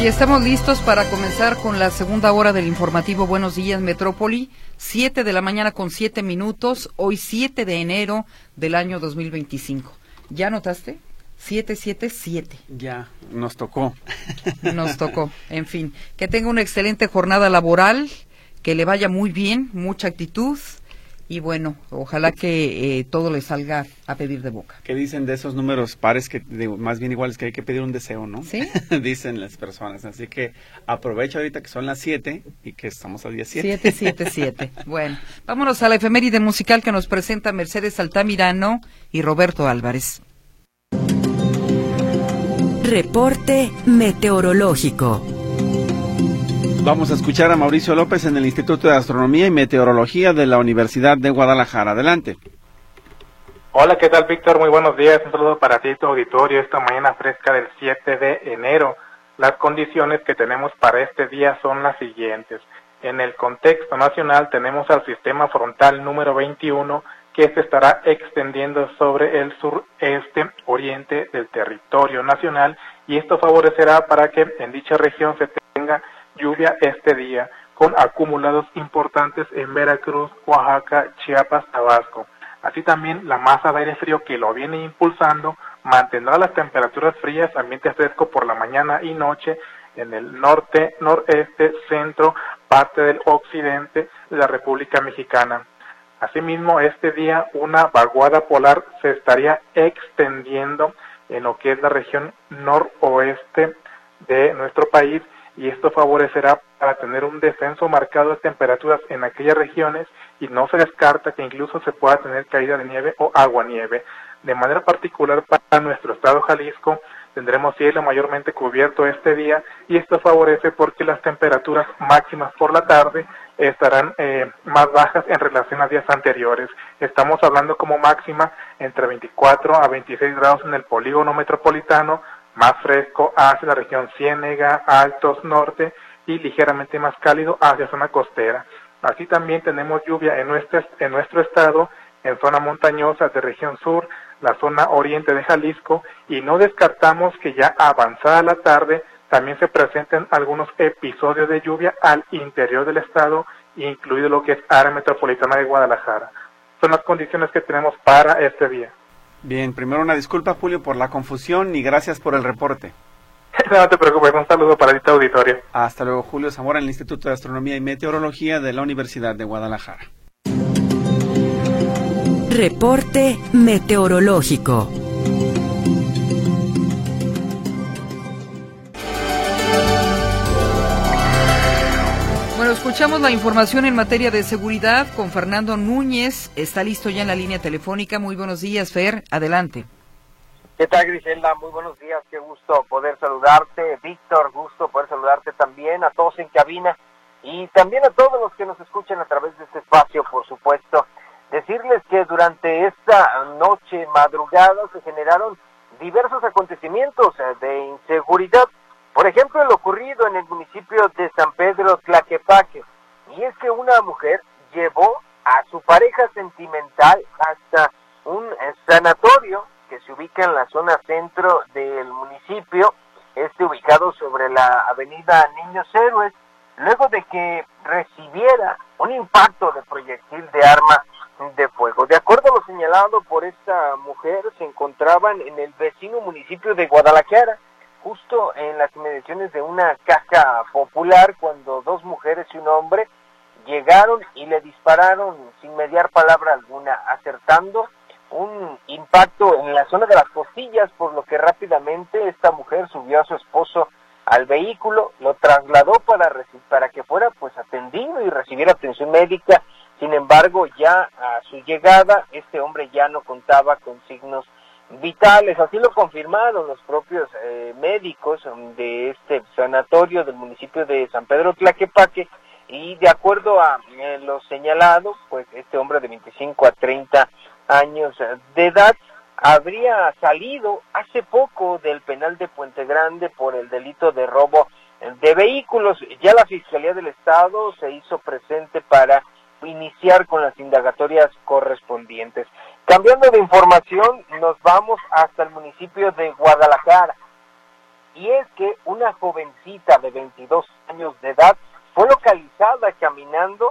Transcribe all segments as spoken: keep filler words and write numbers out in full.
y estamos listos para comenzar con la segunda hora del informativo Buenos Días Metrópoli, siete de la mañana con siete minutos, hoy siete de enero del año dos mil veinticinco. ¿Ya notaste? siete siete siete. Ya, nos tocó. Nos tocó, en fin. Que tenga una excelente jornada laboral, que le vaya muy bien, mucha actitud. Y bueno, ojalá que eh, todo le salga a pedir de boca. ¿Qué dicen de esos números pares que de, más bien iguales que hay que pedir un deseo, no? Sí. Dicen las personas, así que aprovecha ahorita que son las siete y que estamos al día siete. siete siete siete. Bueno, vámonos a la efeméride musical que nos presenta Mercedes Altamirano y Roberto Álvarez. Reporte meteorológico. Vamos a escuchar a Mauricio López en el Instituto de Astronomía y Meteorología de la Universidad de Guadalajara. Adelante. Hola, ¿qué tal, Víctor? Muy buenos días. Un saludo para ti y tu auditorio esta mañana fresca del siete de enero. Las condiciones que tenemos para este día son las siguientes. En el contexto nacional tenemos al sistema frontal número veintiuno que se estará extendiendo sobre el sureste oriente del territorio nacional y esto favorecerá para que en dicha región se tenga lluvia este día, con acumulados importantes en Veracruz, Oaxaca, Chiapas, Tabasco. Así también la masa de aire frío que lo viene impulsando mantendrá las temperaturas frías, ambiente fresco por la mañana y noche en el norte, noreste, centro, parte del occidente de la República Mexicana. Asimismo, este día una vaguada polar se estaría extendiendo en lo que es la región noroeste de nuestro país, y esto favorecerá para tener un descenso marcado de temperaturas en aquellas regiones y no se descarta que incluso se pueda tener caída de nieve o aguanieve. De manera particular para nuestro estado Jalisco tendremos cielo mayormente cubierto este día y esto favorece porque las temperaturas máximas por la tarde estarán eh, más bajas en relación a días anteriores. Estamos hablando como máxima entre veinticuatro a veintiséis grados en el polígono metropolitano, más fresco hacia la región Ciénega, Altos, Norte y ligeramente más cálido hacia zona costera. Así también tenemos lluvia en nuestro, en nuestro estado, en zona montañosa de región sur, la zona oriente de Jalisco, y no descartamos que ya avanzada la tarde también se presenten algunos episodios de lluvia al interior del estado, incluido lo que es área metropolitana de Guadalajara. Son las condiciones que tenemos para este día. Bien, primero una disculpa, Julio, por la confusión y gracias por el reporte. No te preocupes, un saludo para ti, auditorio. Hasta luego, Julio Zamora, en el Instituto de Astronomía y Meteorología de la Universidad de Guadalajara. Reporte meteorológico. Bueno, escuchamos la información en materia de seguridad con Fernando Núñez. Está listo ya en la línea telefónica. Muy buenos días, Fer. Adelante. ¿Qué tal, Griselda? Muy buenos días. Qué gusto poder saludarte. Víctor, gusto poder saludarte también. A todos en cabina y también a todos los que nos escuchan a través de este espacio, por supuesto. Decirles que durante esta noche madrugada se generaron diversos acontecimientos de inseguridad. Por ejemplo, lo ocurrido en el municipio de San Pedro Tlaquepaque, y es que una mujer llevó a su pareja sentimental hasta un sanatorio que se ubica en la zona centro del municipio, este ubicado sobre la avenida Niños Héroes, luego de que recibiera un impacto de proyectil de arma de fuego. De acuerdo a lo señalado por esta mujer, se encontraban en el vecino municipio de Guadalajara, justo en las inmediaciones de una caja popular, cuando dos mujeres y un hombre llegaron y le dispararon sin mediar palabra alguna, acertando un impacto en la zona de las costillas, por lo que rápidamente esta mujer subió a su esposo al vehículo, lo trasladó para, para que fuera pues atendido y recibiera atención médica. Sin embargo, ya a su llegada, este hombre ya no contaba con signos vitales. Así lo confirmaron los propios eh, médicos de este sanatorio del municipio de San Pedro Tlaquepaque, y de acuerdo a eh, lo señalado, pues este hombre de veinticinco a treinta años de edad habría salido hace poco del penal de Puente Grande por el delito de robo de vehículos. Ya la Fiscalía del Estado se hizo presente para iniciar con las indagatorias correspondientes. Cambiando de información, nos vamos hasta el municipio de Guadalajara. y es que una jovencita de veintidós años de edad fue localizada caminando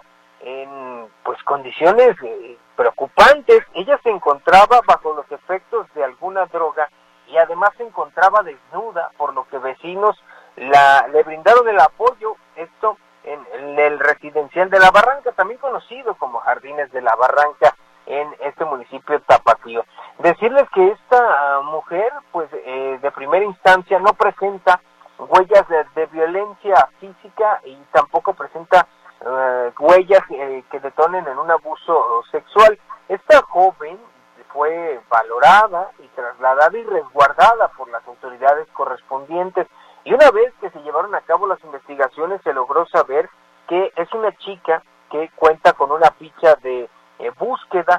en pues condiciones eh, preocupantes. Ella se encontraba bajo los efectos de alguna droga y además se encontraba desnuda, por lo que vecinos la le brindaron el apoyo, esto en, en el residencial de La Barranca, también conocido como Jardines de La Barranca, en este municipio tapatío. Decirles que esta uh, mujer, pues eh, de primera instancia no presenta huellas de, de violencia física y tampoco presenta uh, huellas eh, que detonen en un abuso sexual. Esta joven fue valorada y trasladada y resguardada por las autoridades correspondientes, y una vez que se llevaron a cabo las investigaciones se logró saber que es una chica que cuenta con una ficha de eh, búsqueda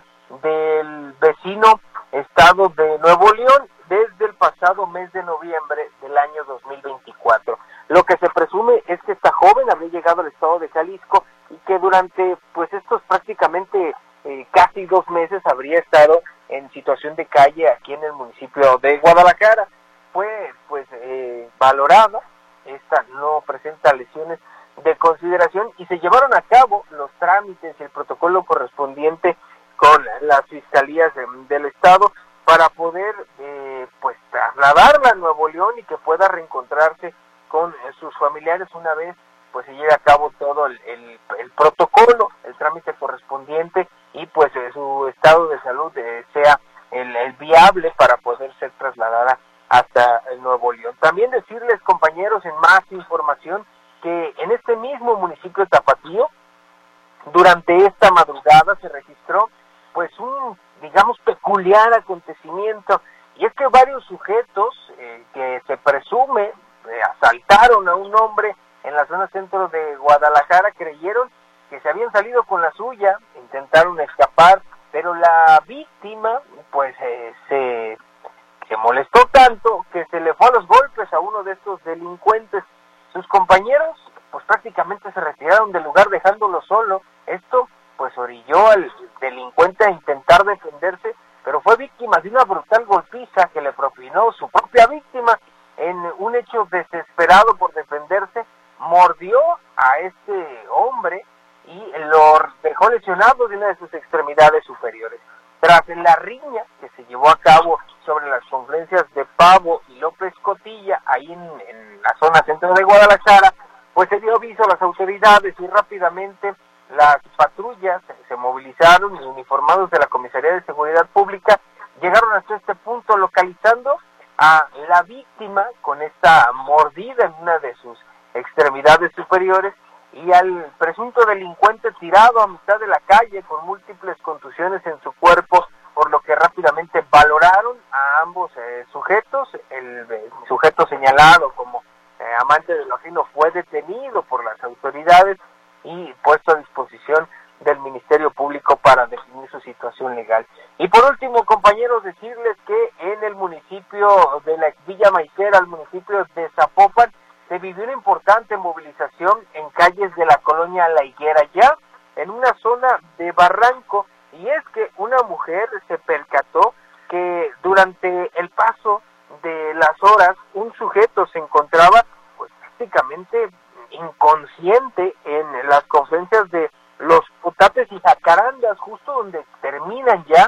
del vecino estado de Nuevo León desde el pasado mes de noviembre del año dos mil veinticuatro. Lo que se presume es que esta joven habría llegado al estado de Jalisco y que durante pues estos prácticamente eh, casi dos meses habría estado en situación de calle aquí en el municipio de Guadalajara. Fue pues eh, valorada, esta no presenta lesiones de consideración y se llevaron a cabo los trámites y el protocolo correspondiente con las fiscalías de, del estado para poder eh, pues trasladarla a Nuevo León y que pueda reencontrarse con eh, sus familiares una vez pues se lleve a cabo todo el, el, el protocolo, el trámite correspondiente y pues eh, su estado de salud eh, sea el, el viable para poder ser trasladada hasta el Nuevo León. También decirles, compañeros, en más información, que en este mismo municipio de Tapatío, durante esta madrugada se registró pues un, digamos, peculiar acontecimiento, y es que varios sujetos eh, que se presume eh, asaltaron a un hombre en la zona centro de Guadalajara creyeron que se habían salido con la suya, intentaron escapar, pero la víctima pues eh, se, se molestó tanto que se le fue a los golpes a uno de estos delincuentes. Sus compañeros pues prácticamente se retiraron del lugar dejándolo solo. Esto pues orilló al delincuente a intentar defenderse, pero fue víctima de una brutal golpiza que le propinó su propia víctima. En un hecho desesperado por defenderse, mordió a este hombre y lo dejó lesionado de una de sus extremidades superiores. Tras la riña que se llevó a cabo sobre las confluencias de Pavo y López Cotilla, ahí en, en la zona centro de Guadalajara, pues se dio aviso a las autoridades y rápidamente las patrullas se movilizaron y uniformados de la Comisaría de Seguridad Pública llegaron hasta este punto, localizando a la víctima con esta mordida en una de sus extremidades superiores y al presunto delincuente tirado a mitad de la calle con múltiples contusiones en su cuerpo, por lo que rápidamente valoraron a ambos eh, sujetos. El, el sujeto señalado como eh, amante de lo ajeno fue detenido por las autoridades y puesto a disposición del Ministerio Público para definir su situación legal. Y por último, compañeros, decirles que en el municipio de la Villa Maicera, el municipio de Zapopan, se vivió una importante movilización en calles de la colonia La Higuera, ya en una zona de barranco, y es que una mujer se percató que durante el paso de las horas un sujeto se encontraba pues prácticamente inconsciente en las confluencias de los Putates y Jacarandas, justo donde terminan ya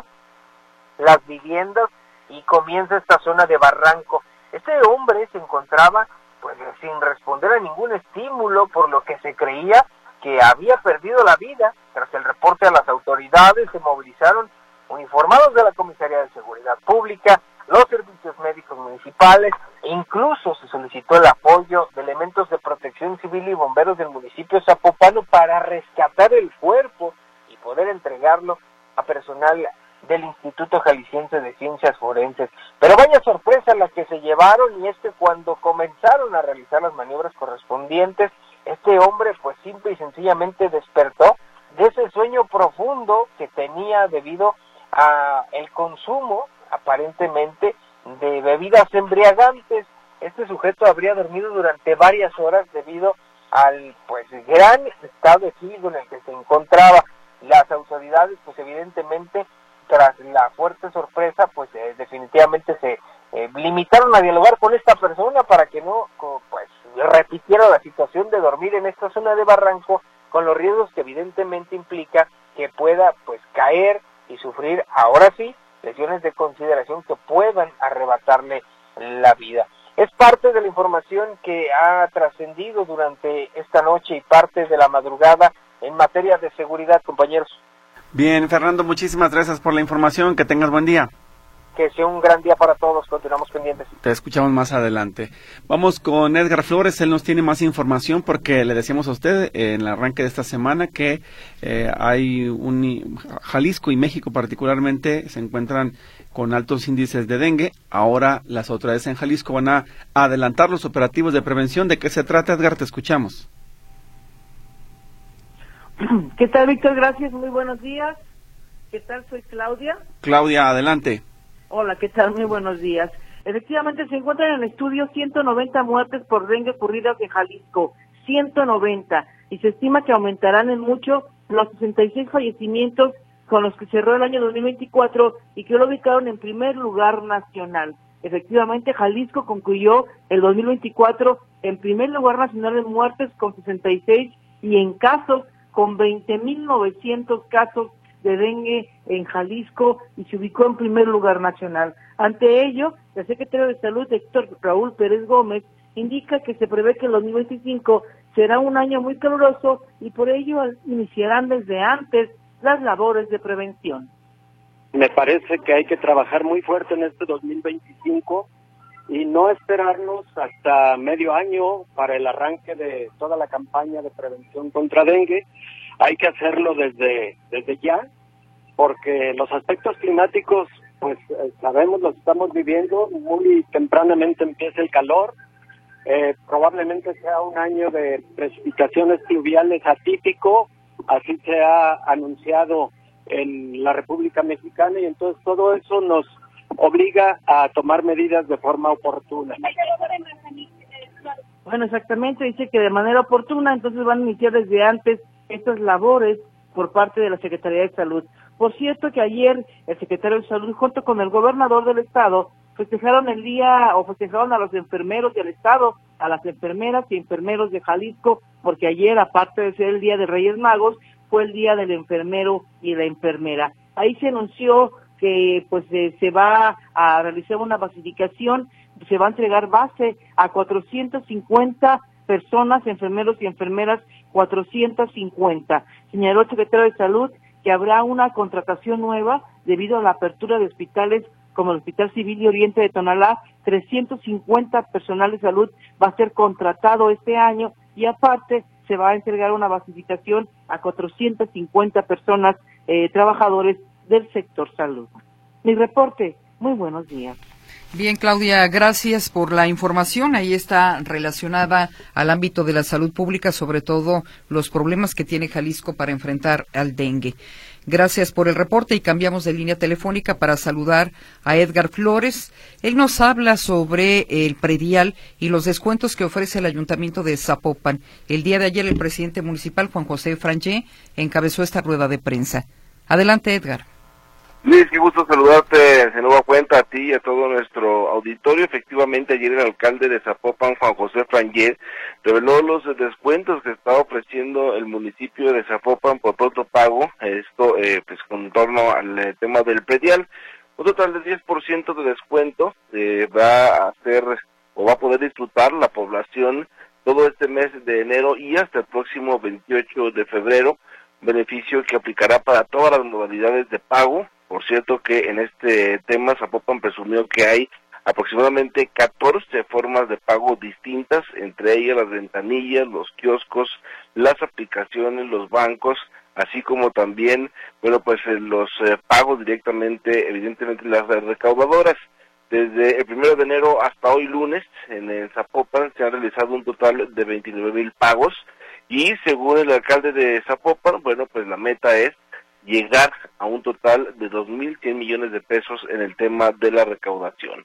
las viviendas y comienza esta zona de barranco. Este hombre se encontraba pues sin responder a ningún estímulo, por lo que se creía que había perdido la vida. Tras el reporte a las autoridades se movilizaron uniformados de la Comisaría de Seguridad Pública, los servicios médicos municipales, e incluso se solicitó el apoyo de elementos de protección civil y bomberos del municipio zapopano para rescatar el cuerpo y poder entregarlo a personal del Instituto Jalisciense de Ciencias Forenses. Pero vaya sorpresa la que se llevaron, y es que cuando comenzaron a realizar las maniobras correspondientes, este hombre pues simple y sencillamente despertó de ese sueño profundo que tenía debido a el consumo aparentemente de bebidas embriagantes. Este sujeto habría dormido durante varias horas debido al pues gran estado físico en el que se encontraba. Las autoridades pues evidentemente tras la fuerte sorpresa pues eh, definitivamente se eh, limitaron a dialogar con esta persona para que no pues repitiera la situación de dormir en esta zona de Barranco, con los riesgos que evidentemente implica que pueda pues caer y sufrir ahora sí lesiones de consideración que puedan arrebatarle la vida. Es parte de la información que ha trascendido durante esta noche y parte de la madrugada en materia de seguridad, compañeros. Bien, Fernando, muchísimas gracias por la información, que tengas buen día. Que sea un gran día para todos, continuamos pendientes. Te escuchamos más adelante. Vamos con Edgar Flores, él nos tiene más información porque le decíamos a usted en el arranque de esta semana que eh, hay un Jalisco y México particularmente se encuentran con altos índices de dengue. Ahora las autoridades en Jalisco van a adelantar los operativos de prevención. ¿De qué se trata, Edgar? Te escuchamos. ¿Qué tal, Víctor? Gracias, muy buenos días. ¿Qué tal? Soy Claudia. Claudia, adelante. Hola, ¿qué tal? Muy buenos días. Efectivamente, se encuentran en el estudio ciento noventa muertes por dengue ocurridas en Jalisco, ciento noventa, y se estima que aumentarán en mucho los sesenta y seis fallecimientos con los que cerró el año dos mil veinticuatro y que lo ubicaron en primer lugar nacional. Efectivamente, Jalisco concluyó el dos mil veinticuatro en primer lugar nacional en muertes con sesenta y seis y en casos con veinte mil novecientos casos de dengue en Jalisco y se ubicó en primer lugar nacional. Ante ello, el secretario de Salud, Héctor Raúl Pérez Gómez, indica que se prevé que el dos mil veinticinco será un año muy caluroso y por ello iniciarán desde antes las labores de prevención. Me parece que hay que trabajar muy fuerte en este dos mil veinticinco y no esperarnos hasta medio año para el arranque de toda la campaña de prevención contra dengue. Hay que hacerlo desde desde ya, porque los aspectos climáticos, pues sabemos, los estamos viviendo, muy tempranamente empieza el calor, eh, probablemente sea un año de precipitaciones pluviales atípico, así se ha anunciado en la República Mexicana, y entonces todo eso nos obliga a tomar medidas de forma oportuna. Bueno, exactamente, dice que de manera oportuna, entonces van a iniciar desde antes estas labores por parte de la Secretaría de Salud. Por cierto que ayer el secretario de Salud junto con el gobernador del estado festejaron el día, o festejaron a los enfermeros del estado, a las enfermeras y enfermeros de Jalisco, porque ayer, aparte de ser el día de Reyes Magos, fue el día del enfermero y la enfermera. Ahí se anunció que pues eh, se va a realizar una basificación, se va a entregar base a cuatrocientas cincuenta personas, enfermeros y enfermeras, cuatrocientas cincuenta. Señaló el secretario de Salud que habrá una contratación nueva debido a la apertura de hospitales como el Hospital Civil de Oriente de Tonalá. Trescientos cincuenta personal de salud va a ser contratado este año y aparte se va a entregar una basificación a cuatrocientas cincuenta personas, eh, trabajadores del sector salud. Mi reporte, muy buenos días. Bien, Claudia, gracias por la información. Ahí está relacionada al ámbito de la salud pública, sobre todo los problemas que tiene Jalisco para enfrentar al dengue. Gracias por el reporte y cambiamos de línea telefónica para saludar a Edgar Flores. Él nos habla sobre el predial y los descuentos que ofrece el Ayuntamiento de Zapopan. El día de ayer el presidente municipal, Juan José Frangé, encabezó esta rueda de prensa. Adelante, Edgar. Luis, qué gusto saludarte de nueva cuenta a ti y a todo nuestro auditorio. Efectivamente, ayer el alcalde de Zapopan, Juan José Frangé, reveló los descuentos que está ofreciendo el municipio de Zapopan por pronto pago, esto eh, pues con torno al eh, tema del predial. Un total de diez por ciento de descuento eh, va a hacer o va a poder disfrutar la población todo este mes de enero y hasta el próximo veintiocho de febrero, beneficio que aplicará para todas las modalidades de pago. Por cierto que en este tema Zapopan presumió que hay aproximadamente catorce formas de pago distintas, entre ellas las ventanillas, los kioscos, las aplicaciones, los bancos, así como también, bueno, pues eh, los eh, pagos directamente, evidentemente las recaudadoras. Desde el primero de enero hasta hoy lunes, en el Zapopan se han realizado un total de veintinueve mil pagos y según el alcalde de Zapopan, bueno, pues la meta es llegar a un total de dos mil cien millones de pesos en el tema de la recaudación.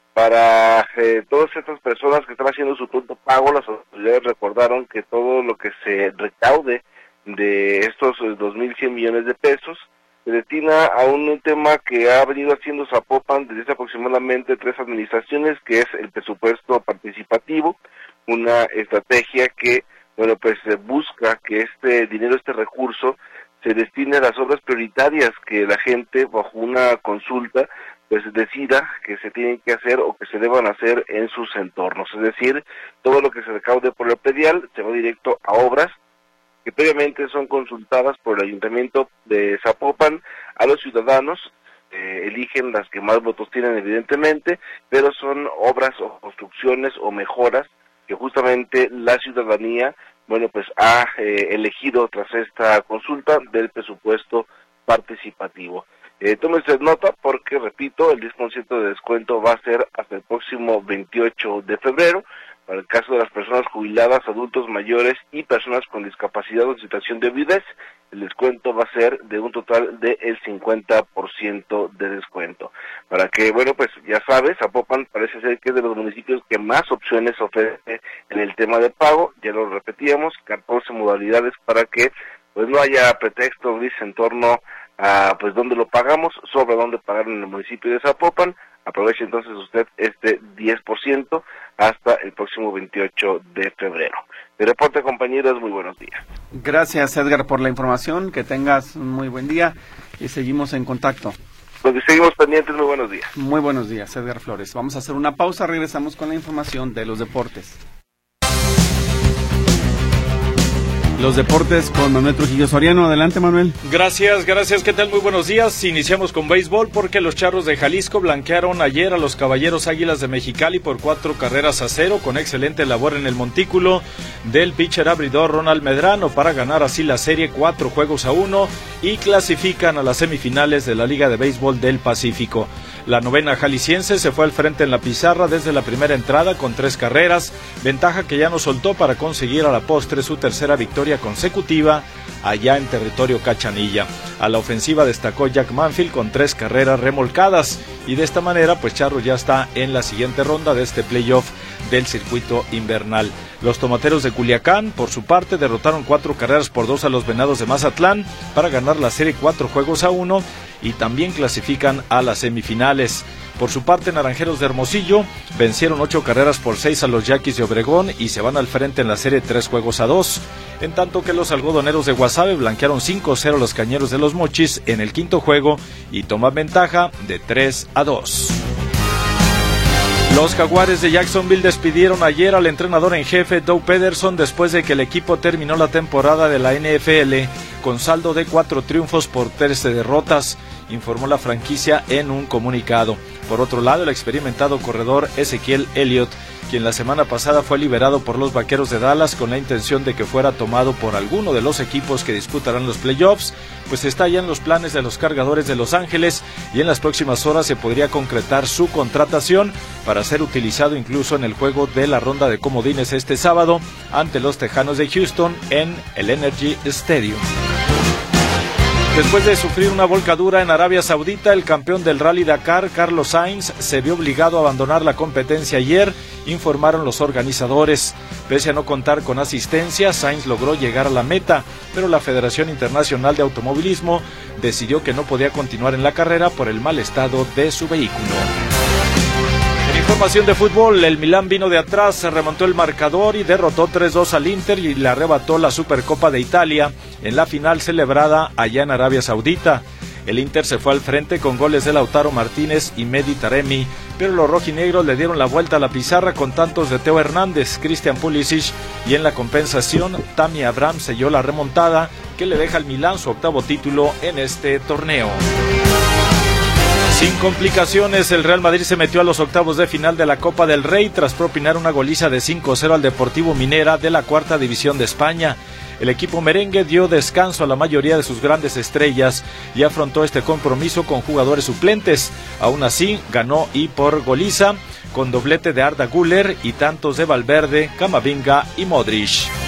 Para eh, todas estas personas que están haciendo su pronto pago, las autoridades recordaron que todo lo que se recaude de estos dos mil cien millones de pesos se destina a un tema que ha venido haciendo Zapopan desde hace aproximadamente tres administraciones, que es el presupuesto participativo, una estrategia que, bueno, pues busca que este dinero, este recurso, se destine a las obras prioritarias que la gente, bajo una consulta, pues decida que se tienen que hacer o que se deban hacer en sus entornos. Es decir, todo lo que se recaude por el predial se va directo a obras que previamente son consultadas por el Ayuntamiento de Zapopan a los ciudadanos, eh, eligen las que más votos tienen evidentemente, pero son obras o construcciones o mejoras que justamente la ciudadanía, bueno, pues ha eh, elegido tras esta consulta del presupuesto participativo. Eh, tome usted nota porque, repito, el diez por ciento de descuento va a ser hasta el próximo veintiocho de febrero, para el caso de las personas jubiladas, adultos mayores y personas con discapacidad o situación de viudez. El descuento va a ser de un total del cincuenta por ciento de descuento. Para que, bueno, pues ya sabes, Zapopan parece ser que es de los municipios que más opciones ofrece en el tema de pago. Ya lo repetíamos, catorce modalidades para que pues no haya pretexto, Luis, en torno a pues dónde lo pagamos, sobre dónde pagar en el municipio de Zapopan. Aproveche entonces usted este diez por ciento hasta el próximo veintiocho de febrero. De reporte, compañeros, muy buenos días. Gracias, Edgar, por la información. Que tengas un muy buen día y seguimos en contacto. Pues seguimos pendientes. Muy buenos días. Muy buenos días, Edgar Flores. Vamos a hacer una pausa. Regresamos con la información de los deportes. Los deportes con Manuel Trujillo Soriano. Adelante, Manuel. Gracias, gracias. ¿Qué tal? Muy buenos días. Iniciamos con béisbol porque los Charros de Jalisco blanquearon ayer a los Caballeros Águilas de Mexicali por cuatro carreras a cero, con excelente labor en el montículo del pitcher abridor Ronald Medrano para ganar así la serie cuatro juegos a uno y clasifican a las semifinales de la Liga de Béisbol del Pacífico. La novena jalisciense se fue al frente en la pizarra desde la primera entrada con tres carreras, ventaja que ya no soltó para conseguir a la postre su tercera victoria consecutiva allá en territorio Cachanilla. A la ofensiva destacó Jack Manfield con tres carreras remolcadas y de esta manera pues Charro ya está en la siguiente ronda de este playoff del circuito invernal. Los Tomateros de Culiacán, por su parte, derrotaron cuatro carreras por dos a los Venados de Mazatlán para ganar la serie cuatro juegos a uno y también clasifican a las semifinales. Por su parte, Naranjeros de Hermosillo vencieron ocho carreras por seis a los Yaquis de Obregón y se van al frente en la serie tres juegos a dos, en tanto que los Algodoneros de Guasave blanquearon cinco a cero a los Cañeros de los Mochis en el quinto juego y toman ventaja de tres a dos. Los Jaguares de Jacksonville despidieron ayer al entrenador en jefe Doug Pederson después de que el equipo terminó la temporada de la N F L con saldo de cuatro triunfos por trece derrotas, informó la franquicia en un comunicado. Por otro lado, el experimentado corredor Ezequiel Elliott, quien la semana pasada fue liberado por los Vaqueros de Dallas con la intención de que fuera tomado por alguno de los equipos que disputarán los playoffs, pues está ya en los planes de los Cargadores de Los Ángeles y en las próximas horas se podría concretar su contratación para ser utilizado incluso en el juego de la ronda de comodines este sábado ante los Tejanos de Houston en el Energy Stadium. Después de sufrir una volcadura en Arabia Saudita, el campeón del Rally Dakar, Carlos Sainz, se vio obligado a abandonar la competencia ayer, informaron los organizadores. Pese a no contar con asistencia, Sainz logró llegar a la meta, pero la Federación Internacional de Automovilismo decidió que no podía continuar en la carrera por el mal estado de su vehículo. En información de fútbol, el Milán vino de atrás, se remontó el marcador y derrotó tres dos al Inter y le arrebató la Supercopa de Italia en la final celebrada allá en Arabia Saudita. El Inter se fue al frente con goles de Lautaro Martínez y Mehdi Taremi, pero los rojinegros le dieron la vuelta a la pizarra con tantos de Teo Hernández, Christian Pulisic y en la compensación Tammy Abraham selló la remontada que le deja al Milán su octavo título en este torneo. Sin complicaciones, el Real Madrid se metió a los octavos de final de la Copa del Rey tras propinar una goliza de cinco a cero al Deportivo Minera de la cuarta división de España. El equipo merengue dio descanso a la mayoría de sus grandes estrellas y afrontó este compromiso con jugadores suplentes. Aún así, ganó y por goliza, con doblete de Arda Güler y tantos de Valverde, Camavinga y Modric.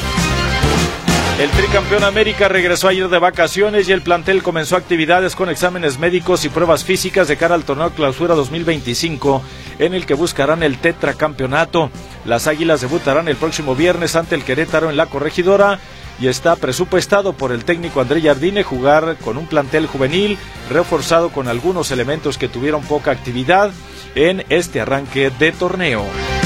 El tricampeón América regresó ayer de vacaciones y el plantel comenzó actividades con exámenes médicos y pruebas físicas de cara al torneo Clausura dos mil veinticinco, en el que buscarán el tetracampeonato. Las Águilas debutarán el próximo viernes ante el Querétaro en La Corregidora y está presupuestado por el técnico André Jardine jugar con un plantel juvenil reforzado con algunos elementos que tuvieron poca actividad en este arranque de torneo.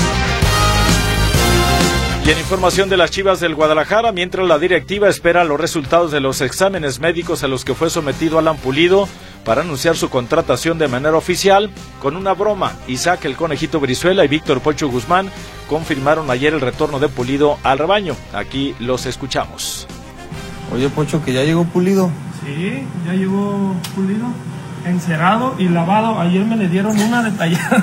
Y en información de las Chivas del Guadalajara, mientras la directiva espera los resultados de los exámenes médicos a los que fue sometido Alan Pulido para anunciar su contratación de manera oficial, con una broma, Isaac el Conejito Brizuela y Víctor Pocho Guzmán confirmaron ayer el retorno de Pulido al rebaño. Aquí los escuchamos. Oye, Pocho, ¿que ya llegó Pulido? Sí, ya llegó Pulido, encerado y lavado. Ayer me le dieron una detallada.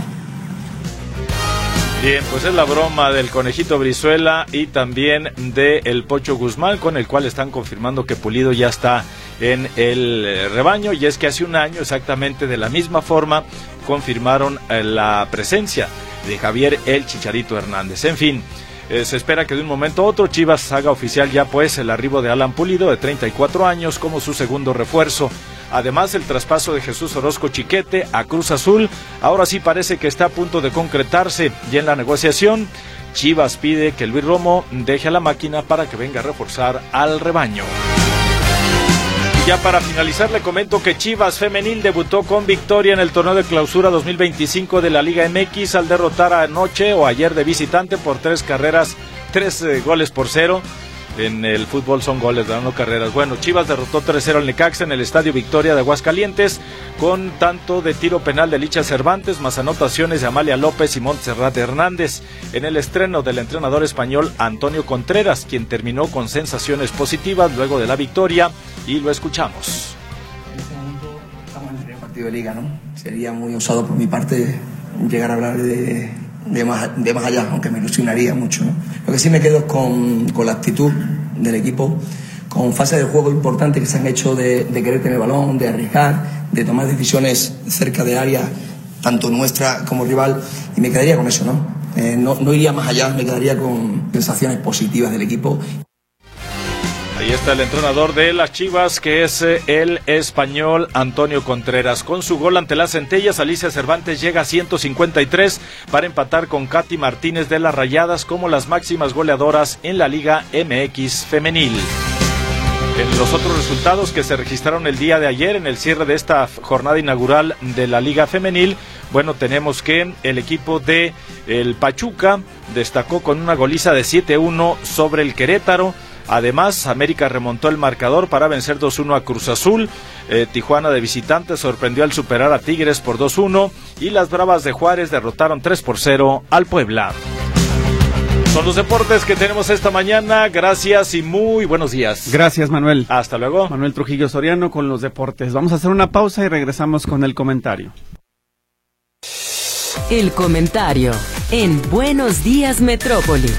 Bien, pues es la broma del Conejito Brizuela y también de el Pocho Guzmán, con el cual están confirmando que Pulido ya está en el rebaño, y es que hace un año exactamente de la misma forma confirmaron la presencia de Javier el Chicharito Hernández. En fin, eh, se espera que de un momento a otro Chivas haga oficial ya pues el arribo de Alan Pulido, de treinta y cuatro años, como su segundo refuerzo. Además, el traspaso de Jesús Orozco Chiquete a Cruz Azul ahora sí parece que está a punto de concretarse, y en la negociación Chivas pide que Luis Romo deje a la máquina para que venga a reforzar al rebaño. Y ya para finalizar le comento que Chivas Femenil debutó con victoria en el torneo de clausura dos mil veinticinco de la Liga M X al derrotar anoche o ayer de visitante por tres carreras, tres eh, goles por cero. En el fútbol son goles, dando carreras. Bueno, Chivas derrotó tres cero al Necaxa en el Estadio Victoria de Aguascalientes, con tanto de tiro penal de Licha Cervantes, más anotaciones de Amalia López y Montserrat Hernández, en el estreno del entrenador español Antonio Contreras, quien terminó con sensaciones positivas luego de la victoria, y lo escuchamos. En este momento estamos en el primer partido de Liga, ¿no? Sería muy osado por mi parte llegar a hablar de... De más, de más allá, aunque me ilusionaría mucho, ¿no? Lo que sí me quedo con, con la actitud del equipo, con fases de juego importantes que se han hecho de, de querer tener balón, de arriesgar, de tomar decisiones cerca de área, tanto nuestra como rival, y me quedaría con eso, ¿no? Eh, no, no iría más allá, me quedaría con sensaciones positivas del equipo. Ahí está el entrenador de las Chivas, que es el español Antonio Contreras. Con su gol ante las Centellas, Alicia Cervantes llega a ciento cincuenta y tres para empatar con Katy Martínez de las Rayadas como las máximas goleadoras en la Liga M X Femenil. En los otros resultados que se registraron el día de ayer en el cierre de esta jornada inaugural de la Liga Femenil, bueno, tenemos que el equipo de el Pachuca destacó con una goliza de siete uno sobre el Querétaro. Además, América remontó el marcador para vencer dos uno a Cruz Azul. Eh, Tijuana de visitante sorprendió al superar a Tigres por dos uno. Y las Bravas de Juárez derrotaron tres por cero al Puebla. Son los deportes que tenemos esta mañana. Gracias y muy buenos días. Gracias, Manuel. Hasta luego. Manuel Trujillo Soriano con los deportes. Vamos a hacer una pausa y regresamos con el comentario. El comentario en Buenos Días Metrópoli.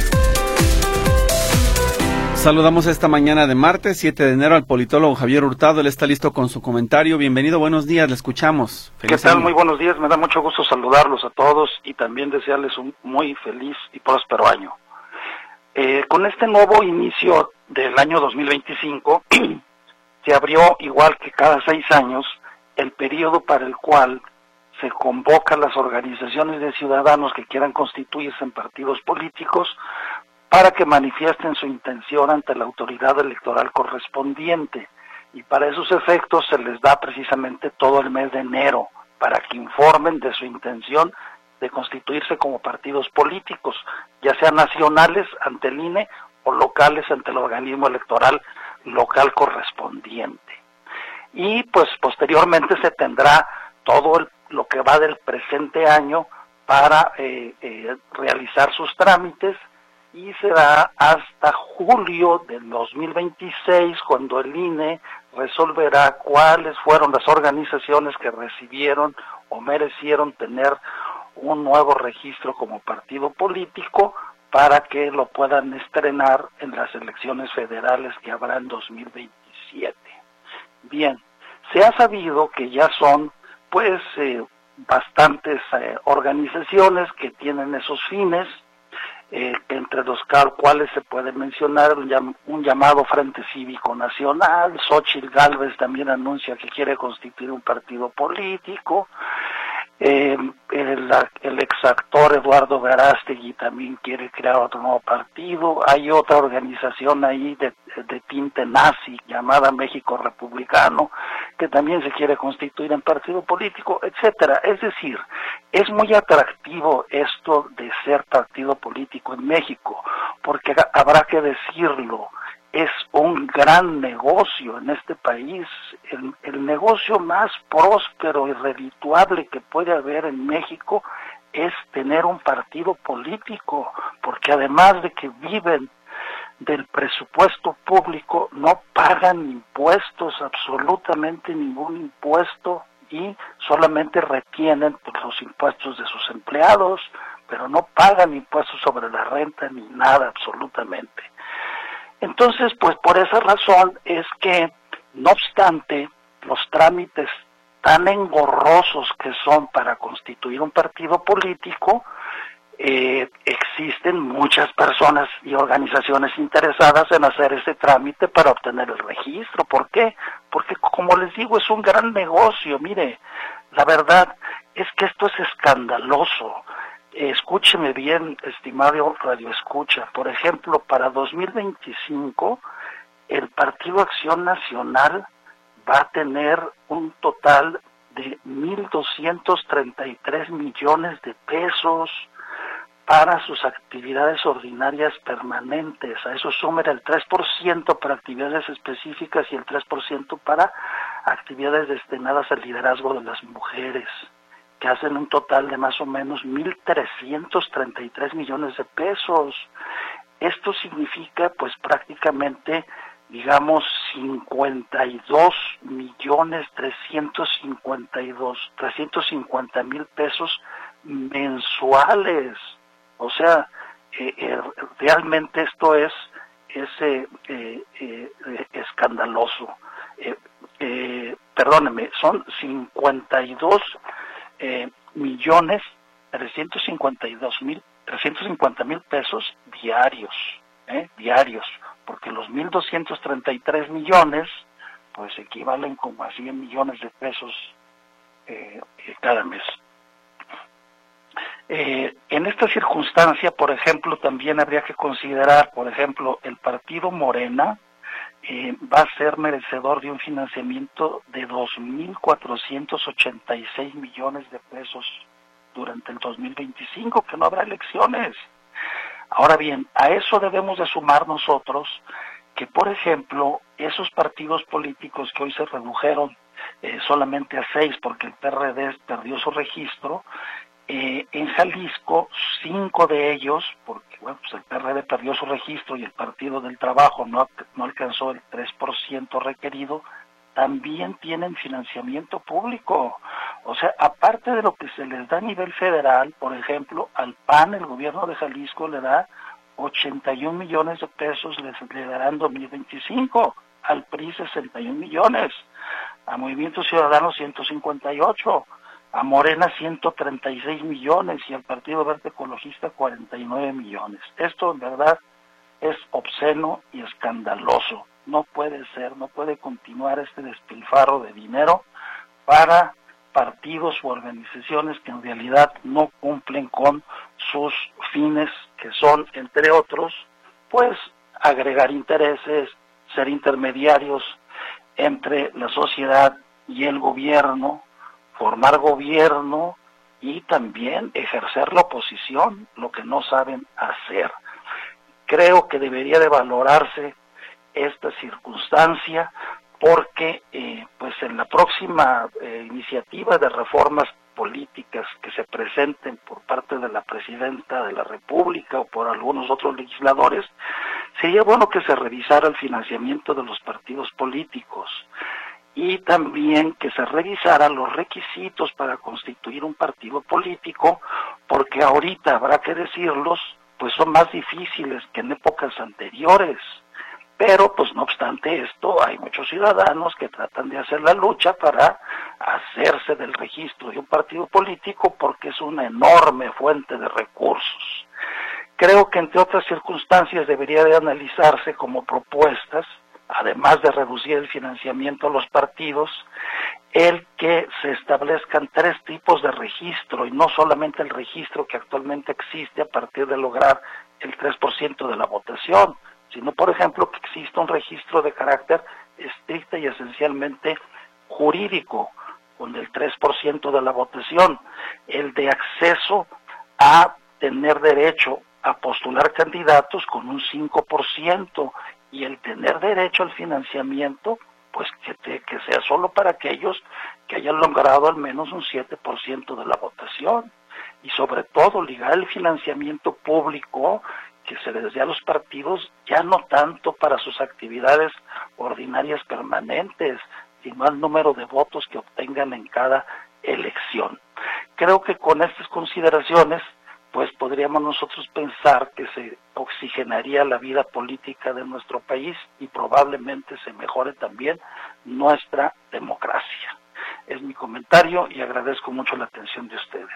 Saludamos esta mañana de martes, siete de enero, al politólogo Javier Hurtado. Él está listo con su comentario. Bienvenido, buenos días, le escuchamos. ¿Qué tal? Año. Muy buenos días, me da mucho gusto saludarlos a todos y también desearles un muy feliz y próspero año. Eh, con este nuevo inicio del año dos mil veinticinco, se abrió, igual que cada seis años, el periodo para el cual se convoca a las organizaciones de ciudadanos que quieran constituirse en partidos políticos para que manifiesten su intención ante la autoridad electoral correspondiente, y para esos efectos se les da precisamente todo el mes de enero para que informen de su intención de constituirse como partidos políticos, ya sean nacionales ante el I N E o locales ante el organismo electoral local correspondiente. Y pues posteriormente se tendrá todo el, lo que va del presente año para eh, eh, realizar sus trámites, y será hasta julio del dos mil veintiséis cuando el I N E resolverá cuáles fueron las organizaciones que recibieron o merecieron tener un nuevo registro como partido político para que lo puedan estrenar en las elecciones federales que habrá en dos mil veintisiete. Bien, se ha sabido que ya son pues eh, bastantes eh, organizaciones que tienen esos fines. Eh, entre los cuales se puede mencionar un, llam un llamado Frente Cívico Nacional. Xóchitl Gálvez también anuncia que quiere constituir un partido político, Eh, el, el exactor Eduardo Verástegui también quiere crear otro nuevo partido. Hay otra organización ahí de, de tinte nazi llamada México Republicano que también se quiere constituir en partido político, etcétera. Es decir, es muy atractivo esto de ser partido político en México, porque habrá que decirlo, es un gran negocio en este país, el, el negocio más próspero y redituable que puede haber en México es tener un partido político, porque además de que viven del presupuesto público, no pagan impuestos, absolutamente ningún impuesto, y solamente retienen pues, los impuestos de sus empleados, pero no pagan impuestos sobre la renta ni nada absolutamente. Entonces, pues por esa razón es que, no obstante, los trámites tan engorrosos que son para constituir un partido político, eh, existen muchas personas y organizaciones interesadas en hacer ese trámite para obtener el registro. ¿Por qué? Porque, como les digo, es un gran negocio. Mire, la verdad es que esto es escandaloso. Escúcheme bien, estimado Radio Escucha. Por ejemplo, para dos mil veinticinco, el Partido Acción Nacional va a tener un total de mil doscientos treinta y tres millones de pesos para sus actividades ordinarias permanentes. A eso súmele el tres por ciento para actividades específicas y el tres por ciento para actividades destinadas al liderazgo de las mujeres, que hacen un total de más o menos mil trescientos treinta y tres millones de pesos. Esto significa, pues, prácticamente, digamos, cincuenta y dos millones trescientos cincuenta y dos, trescientos cincuenta mil pesos mensuales. O sea, eh, eh, realmente esto es, es eh, eh, eh, escandaloso. Eh, eh, perdóneme, son cincuenta y dos Eh, millones trescientos cincuenta y dos mil trescientos cincuenta mil pesos diarios, eh, diarios, porque los mil doscientos treinta y tres millones pues equivalen como a cien millones de pesos eh, cada mes. Eh, en esta circunstancia, por ejemplo, también habría que considerar, por ejemplo, el partido Morena Eh, va a ser merecedor de un financiamiento de dos mil cuatrocientos ochenta y seis millones de pesos durante el dos mil veinticinco, que no habrá elecciones. Ahora bien, a eso debemos de sumar nosotros que, por ejemplo, esos partidos políticos que hoy se redujeron eh, solamente a seis porque el P R D perdió su registro, Eh, en Jalisco, cinco de ellos, porque bueno, pues el P R D perdió su registro y el Partido del Trabajo no, no alcanzó el tres por ciento requerido, también tienen financiamiento público. O sea, aparte de lo que se les da a nivel federal, por ejemplo, al P A N, el gobierno de Jalisco le da ochenta y un millones de pesos, les le darán dos mil veinticinco, al P R I sesenta y un millones, a Movimiento Ciudadano ciento cincuenta y ocho, a Morena ciento treinta y seis millones y al Partido Verde Ecologista cuarenta y nueve millones. Esto en verdad es obsceno y escandaloso. No puede ser, no puede continuar este despilfarro de dinero para partidos u organizaciones que en realidad no cumplen con sus fines, que son, entre otros, pues agregar intereses, ser intermediarios entre la sociedad y el gobierno, formar gobierno y también ejercer la oposición, lo que no saben hacer. Creo que debería de valorarse esta circunstancia porque eh, pues en la próxima eh, iniciativa de reformas políticas que se presenten por parte de la Presidenta de la República o por algunos otros legisladores, sería bueno que se revisara el financiamiento de los partidos políticos y también que se revisaran los requisitos para constituir un partido político, porque ahorita, habrá que decirlos, pues son más difíciles que en épocas anteriores. Pero, pues no obstante esto, hay muchos ciudadanos que tratan de hacer la lucha para hacerse del registro de un partido político porque es una enorme fuente de recursos. Creo que entre otras circunstancias debería de analizarse como propuestas, además de reducir el financiamiento a los partidos, el que se establezcan tres tipos de registro, y no solamente el registro que actualmente existe a partir de lograr el tres por ciento de la votación, sino, por ejemplo, que exista un registro de carácter estricto y esencialmente jurídico, con el tres por ciento de la votación, el de acceso a tener derecho a postular candidatos con un cinco por ciento, y el tener derecho al financiamiento, pues que, te, que sea solo para aquellos que hayan logrado al menos un siete por ciento de la votación, y sobre todo ligar el financiamiento público que se les dé a los partidos, ya no tanto para sus actividades ordinarias permanentes, sino al número de votos que obtengan en cada elección. Creo que con estas consideraciones, pues podríamos nosotros pensar que se oxigenaría la vida política de nuestro país y probablemente se mejore también nuestra democracia. Es mi comentario y agradezco mucho la atención de ustedes.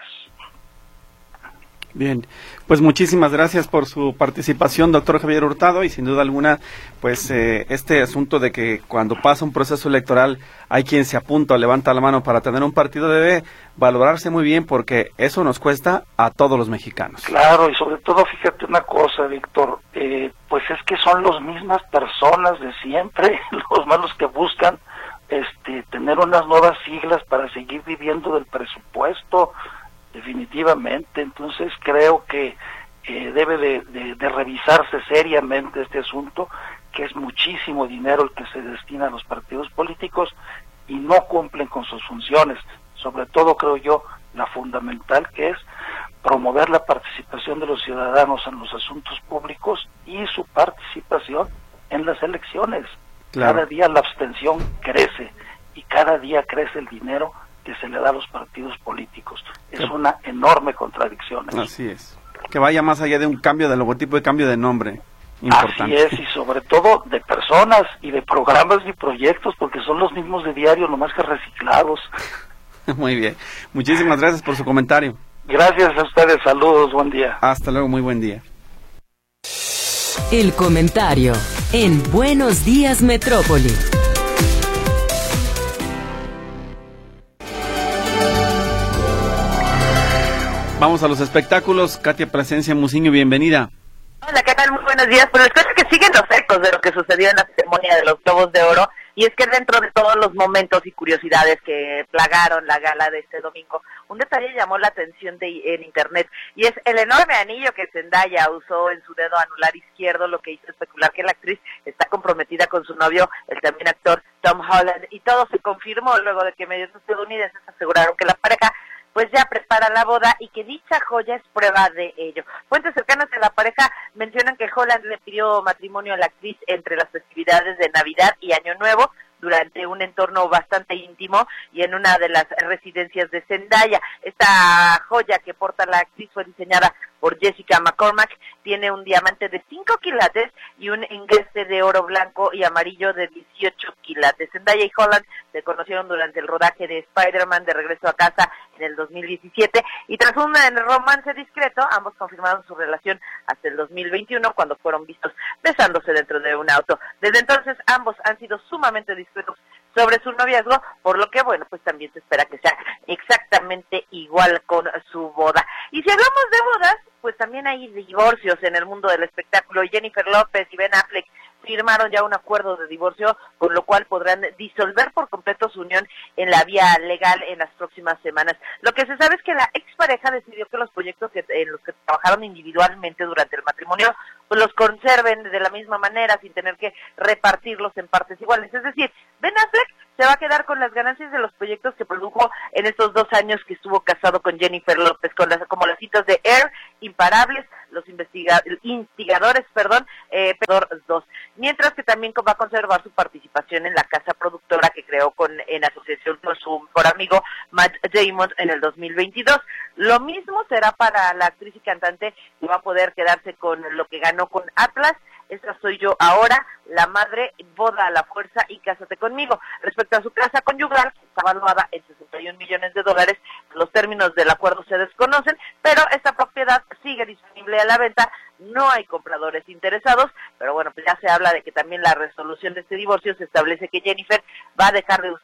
Bien, pues muchísimas gracias por su participación, doctor Javier Hurtado, y sin duda alguna, pues eh, este asunto de que cuando pasa un proceso electoral hay quien se apunta o levanta la mano para tener un partido debe valorarse muy bien, porque eso nos cuesta a todos los mexicanos. Claro, y sobre todo fíjate una cosa, Víctor, eh, pues es que son las mismas personas de siempre, los malos que buscan este tener unas nuevas siglas para seguir viviendo del presupuesto, definitivamente. Entonces creo que eh, debe de, de, de revisarse seriamente este asunto, que es muchísimo dinero el que se destina a los partidos políticos y no cumplen con sus funciones, sobre todo creo yo la fundamental, que es promover la participación de los ciudadanos en los asuntos públicos y su participación en las elecciones. Claro. Cada día la abstención crece y cada día crece el dinero que se le da a los partidos políticos. Es sí. una enorme contradicción. ¿eh? Así es. Que vaya más allá de un cambio de logotipo y cambio de nombre. Importante. Así es, y sobre todo de personas y de programas y proyectos, porque son los mismos de diario, nomás que reciclados. Muy bien. Muchísimas gracias por su comentario. Gracias a ustedes. Saludos. Buen día. Hasta luego. Muy buen día. El comentario en Buenos Días Metrópoli. Vamos a los espectáculos. Katia Plasencia Muciño, bienvenida. Hola, ¿qué tal? Muy buenos días. Pues les cuento que siguen los ecos de lo que sucedió en la ceremonia de los Globos de Oro, y es que dentro de todos los momentos y curiosidades que plagaron la gala de este domingo, un detalle llamó la atención de, en internet, y es el enorme anillo que Zendaya usó en su dedo anular izquierdo, lo que hizo especular que la actriz está comprometida con su novio, el también actor Tom Holland, y todo se confirmó luego de que medios estadounidenses aseguraron que la pareja pues ya prepara la boda y que dicha joya es prueba de ello. Fuentes cercanas a la pareja mencionan que Holland le pidió matrimonio a la actriz entre las festividades de Navidad y Año Nuevo, durante un entorno bastante íntimo y en una de las residencias de Zendaya. Esta joya que porta la actriz fue diseñada por Jessica McCormack, tiene un diamante de cinco quilates y un engreste de oro blanco y amarillo de dieciocho quilates. Zendaya y Holland se conocieron durante el rodaje de Spider-Man de Regreso a Casa en el dos mil diecisiete, y tras un romance discreto, ambos confirmaron su relación hasta el dos mil veintiuno, cuando fueron vistos besándose dentro de un auto. Desde entonces ambos han sido sumamente discretos sobre su noviazgo, por lo que, bueno, pues también se espera que sea exactamente igual con su boda. Y si hablamos de bodas, pues también hay divorcios en el mundo del espectáculo. Jennifer López y Ben Affleck firmaron ya un acuerdo de divorcio, con lo cual podrán disolver por completo su unión en la vía legal en las próximas semanas. Lo que se sabe es que la expareja decidió que los proyectos que, en los que trabajaron individualmente durante el matrimonio, pues los conserven de la misma manera, sin tener que repartirlos en partes iguales. Es decir, Ben Affleck se va a quedar con las ganancias de los proyectos que produjo en estos dos años que estuvo casado con Jennifer López, con las, como las citas de Air, Imparables, Los investiga, Instigadores, perdón, eh, dos. Mientras que también va a conservar su participación en la casa productora que creó con en asociación con su mejor amigo Matt Damon en el dos mil veintidós. Lo mismo será para la actriz y cantante, que va a poder quedarse con lo que ganó con Atlas, Esta soy yo ahora, La Madre, Boda a la Fuerza y Cásate conmigo. Respecto a su casa conyugal, que está valuada en sesenta y un millones de dólares, los términos del acuerdo se desconocen, pero esta propiedad sigue disponible a la venta. No hay compradores interesados, pero bueno, pues ya se habla de que también la resolución de este divorcio se establece que Jennifer va a dejar de usar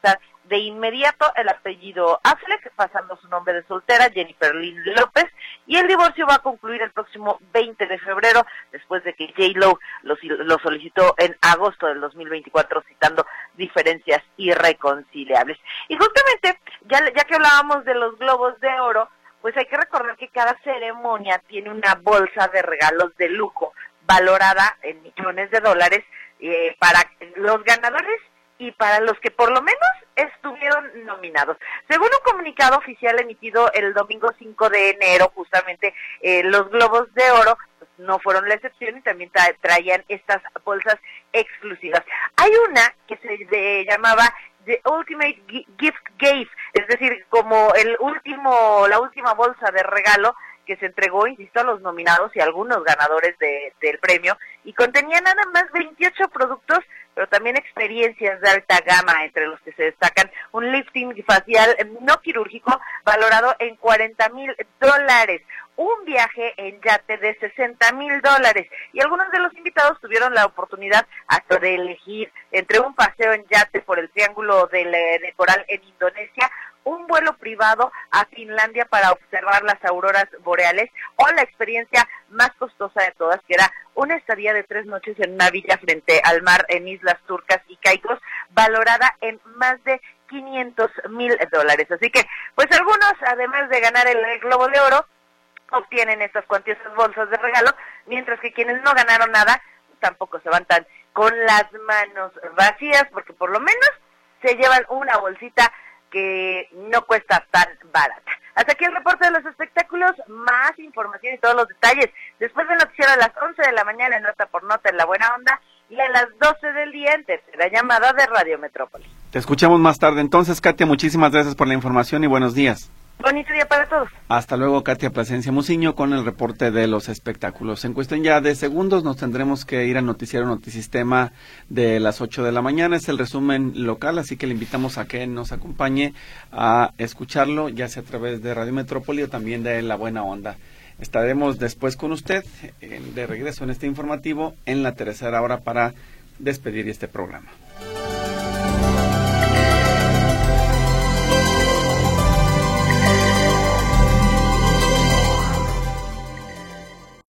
de inmediato el apellido Affleck, pasando su nombre de soltera, Jennifer Lynn López, y el divorcio va a concluir el próximo veinte de febrero, después de que J-Lo lo, lo solicitó en agosto del dos mil veinticuatro, citando diferencias irreconciliables. Y justamente, ya, ya que hablábamos de los Globos de Oro, pues hay que recordar que cada ceremonia tiene una bolsa de regalos de lujo, valorada en millones de dólares, eh, para los ganadores y para los que por lo menos estuvieron nominados. Según un comunicado oficial emitido el domingo cinco de enero, justamente eh, los Globos de Oro pues, no fueron la excepción y también tra traían estas bolsas exclusivas. Hay una que se de, llamaba The Ultimate Gift Gave, es decir, como el último, la última bolsa de regalo que se entregó, insisto, a los nominados y a algunos ganadores de, del premio, y contenía nada más veintiocho productos, pero también experiencias de alta gama, entre los que se destacan un lifting facial no quirúrgico valorado en cuarenta mil dólares, un viaje en yate de sesenta mil dólares, y algunos de los invitados tuvieron la oportunidad hasta de elegir entre un paseo en yate por el Triángulo del, de Coral en Indonesia, un vuelo privado a Finlandia para observar las auroras boreales, o la experiencia más costosa de todas, que era una estadía de tres noches en una villa frente al mar en Islas Turcas y Caicos, valorada en más de quinientos mil dólares. Así que, pues algunos, además de ganar el, el Globo de Oro, obtienen estas cuantiosas bolsas de regalo, mientras que quienes no ganaron nada, tampoco se van tan con las manos vacías, porque por lo menos se llevan una bolsita que no cuesta tan barata. Hasta aquí el reporte de los espectáculos, más información y todos los detalles después del noticiero a las once de la mañana en Nota por Nota en La Buena Onda, y a las doce del día en Tercera Llamada de Radio Metrópoli. Te escuchamos más tarde entonces, Katia, muchísimas gracias por la información y buenos días. Bonito día para todos. Hasta luego, Katia Plasencia Muciño, con el reporte de los espectáculos. En cuestión ya de segundos nos tendremos que ir al noticiero Notisistema de las ocho de la mañana. Es el resumen local, así que le invitamos a que nos acompañe a escucharlo, ya sea a través de Radio Metrópoli o también de La Buena Onda. Estaremos después con usted, de regreso en este informativo, en la tercera hora para despedir este programa.